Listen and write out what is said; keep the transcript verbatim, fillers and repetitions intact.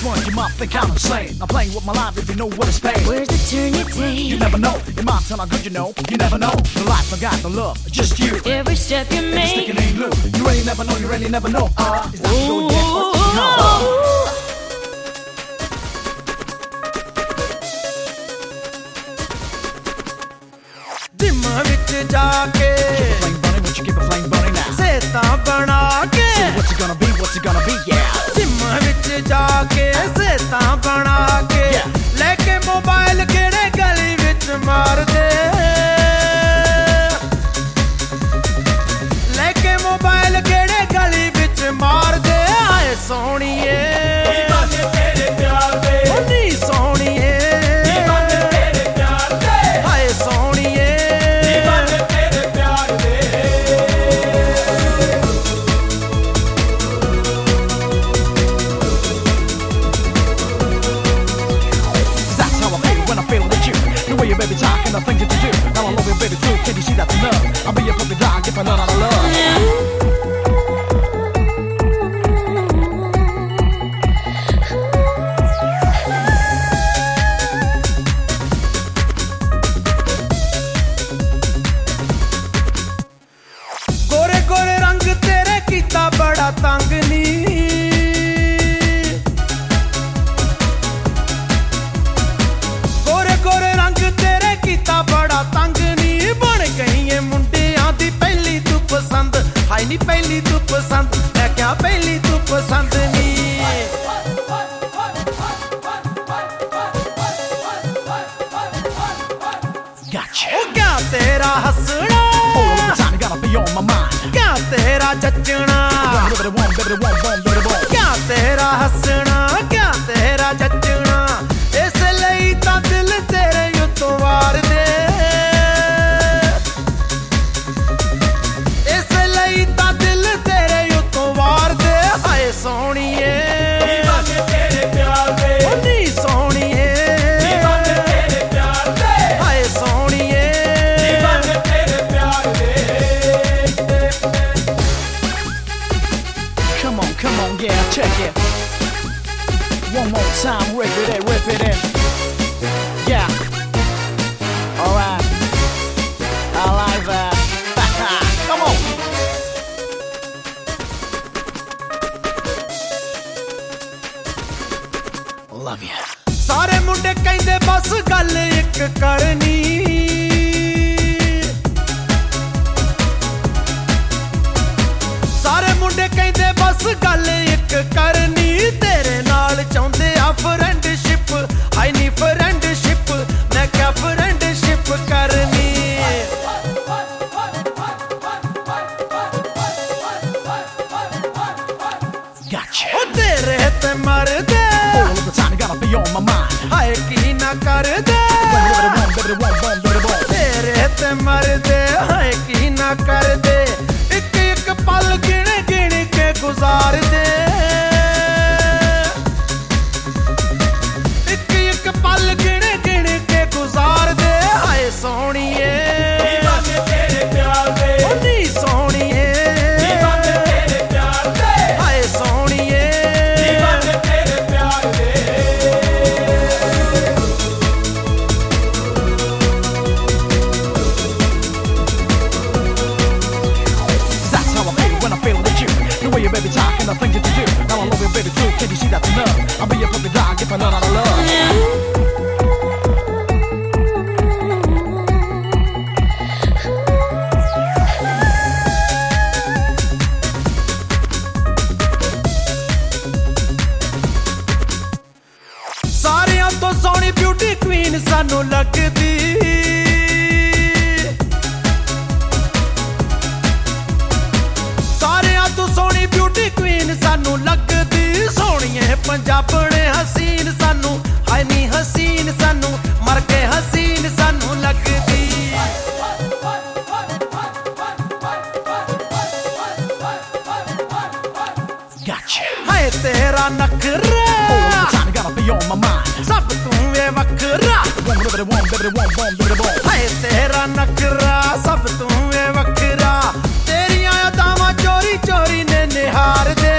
one, you might think I'm insane. I'm playing with my life if you know what it's paid. Where's the turn you take? You never know, it might turn out good, you know. You never know, the life I got, the love, just you. Every step you If make. it's sticking ain't blue, you really never know, you really never know. Uh, it's not sure yet, but you know. dimma vich jaake Flame burning, won't you keep a flame burning now? seta bana ke So what's it gonna be, what's it gonna be, yeah. dimma vich jaake seta bana ke Yeah. leke mobile kede gali vich maar de leke mobile kede gali vich maar de aye soniye دیਵਾਨੇ ਤੇਰੇ ਪਿਆਰ ਦੇ ਓ ਨੀ ਸੋਹਣੀਏ دیਵਾਨੇ ਤੇਰੇ ਪਿਆਰ ਦੇ ਹਾਏ ਸੋਹਣੀਏ دیਵਾਨੇ ਤੇਰੇ ਪਿਆਰ ਦੇ That's how I feel when I feel with you. The way you baby talk and the things that you do. Now I love you baby too, can you see that's enough? I'll be a puppy dog if I learn how to love. गोरे गोरे रंग तेरे कीता बड़ा तंग नी गोरे गोरे रंग तेरे कीता बड़ा तंग नी बन गई है मुंडियां दी पहली तू पसंद हाय नी पहली तू पसंद मैं क्या पहली तू पसंद नी Gotcha. ओ क्या तेरा हंसना All of the time you gotta be on my mind. क्या तेरा जचना Baby one, baby one, one, baby one. क्या तेरा हंसना क्या तेरा जचना इस ਲਈ ਤਾਂ ਦਿਲ ਤੇਰੇ ਉੱਤੋਂ ਵਾਰ ਦੇ ਇਸ ਲਈ ਤਾਂ ਦਿਲ ਤੇਰੇ ਉੱਤੋਂ ਵਾਰ ਦੇ ਹਾਏ ਸੋਹਣੀਏ دیਵਾਨੇ ਤੇਰੇ ਪਿਆਰ ਦੇ ਓ ਨੀ ਸੋਹਣੀਏ دیਵਾਨੇ ਤੇਰੇ ਪਿਆਰ ਦੇ ਹਾਏ ਸੋਹਣੀਏ دیਵਾਨੇ ਤੇਰੇ ਪਿਆਰ ਦੇ Come on, come on, yeah, check it. One more time, rip it in, rip it in. Yeah. Alright. I like that. Come on. Love you. ਸਾਰੇ ਮੁੰਡੇ ਕਹਿੰਦੇ ਬਸ ਗੱਲ ਇੱਕ ਕਰਨੀ ਸਾਰੇ ਮੁੰਡੇ ਕਹਿੰਦੇ ਬਸ ਗੱਲ ਇੱਕ ਕਰਨੀ ਤੇਰੇ ਨਾਲ ਚਾਹੁੰਦੇ ਆ ਫਰੈਂਡਸ਼ਿਪ ਹਾਈ ਨੀ ਫਰੈਂਡਸ਼ਿਪ ਮੈਂ ਕਿਹਾ ਫਰੈਂਡਸ਼ਿਪ ਕਰਨੀ Gotcha. ਉਹ ਤੇਰੇ ਤੇ ਮਰਦੇ All of the time you gotta be on my mind. ਹਾਏ ਕੀ ਨਾ ਕਰਦੇ Baby one, baby one, one, baby one. ਤੇਰੇ ਤੇ ਮਰਦੇ ਹਾਏ ਕੀ ਨਾ ਕਰਦੇ ਇੱਕ ਇੱਕ ਪਲ ਗਿਣ ਗਿਣ ਕੇ ਗੁਜ਼ਾਰਦੇ ਇੱਕ ਇੱਕ ਪਲ ਗਿਣ ਗਿਣ ਕੇ ਗੁਜ਼ਾਰਦੇ ਹਾਏ ਸੋਹਣੀਏ دیਵਾਨੇ ਤੇਰੇ ਪਿਆਰ ਦੇ ਓ ਨੀ ਸੋਹਣੀਏ دیਵਾਨੇ ਤੇਰੇ ਪਿਆਰ ਦੇ ਹਾਏ ਸੋਹਣੀਏ دیਵਾਨੇ ਤੇਰੇ ਪਿਆਰ ਦੇ That's how I feel when I feel with you. The way you baby talk and the things that you do. Now I love you baby too, can you see that's enough? I'll be a puppy dog if I learn how to love. ਸਾਰਿਆਂ ਤੋਂ ਸੋਹਣੀ beauty Queen ਸਾਨੂੰ ਲੱਗਦੀ ਸਾਰਿਆਂ ਤੋਂ ਸੋਹਣੀ beauty Queen ਸਾਨੂੰ ਲੱਗਦੀ ਸੋਹਣੀਏ ਪੰਜਾਬਣੇ ਹਸੀਨ ਸਾਨੂੰ ਹਾਏ ਨੀ ਹਸੀਨ ਸਾਨੂੰ ਮਰ ਕੇ ਹਸੀਨ ਸਾਨੂੰ ਲੱਗਦੀ Gotcha. ਹਾਏ ਤੇਰਾ ਨਖਰਾ All of the time you gotta be on my mind. ਸਭ ਤੂੰ ਏ ਵੱਖਰਾ One, baby one, baby one, one, baby one. ਹਾਏ ਤੇਰਾ ਨਖਰਾ ਸਭ ਤੂੰ ਏ ਵੱਖਰਾ ਤੇਰੀਆਂ ਅਦਾਵਾਂ ਚੋਰੀ ਚੋਰੀ ਨੇ ਨਿਹਾਰ ਦੇ